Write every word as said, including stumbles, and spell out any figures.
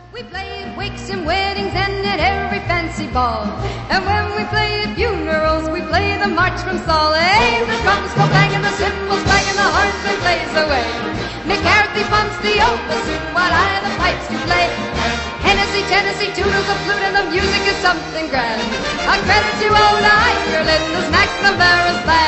We play at wakes and weddings and at every fancy ball. And when we play at funerals, we play the march from Saul. Hey, the drums go bang and the cymbals clang and the hornsman plays away. McCarthy pumps the old bassoon while I the pipes do play. Hennessy, Tennessee, toodles a flute and the music is something grand. A credit to old Ireland, this McNamara's band.